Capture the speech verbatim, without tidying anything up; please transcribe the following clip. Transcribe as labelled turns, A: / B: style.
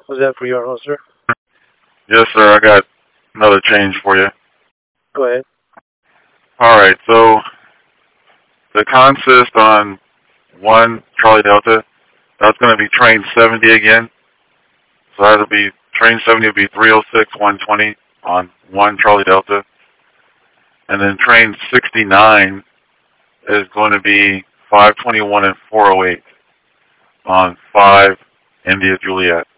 A: Was that for your holster?
B: Yes, sir. I got another change for you.
A: Go ahead.
B: All right. So the consist on one Charlie Delta, that's going to be train seventy again. So that'll be train seventy will be three oh six one twenty on one Charlie Delta, and then train sixty-nine is going to be five twenty-one and four oh eight on five India Juliet.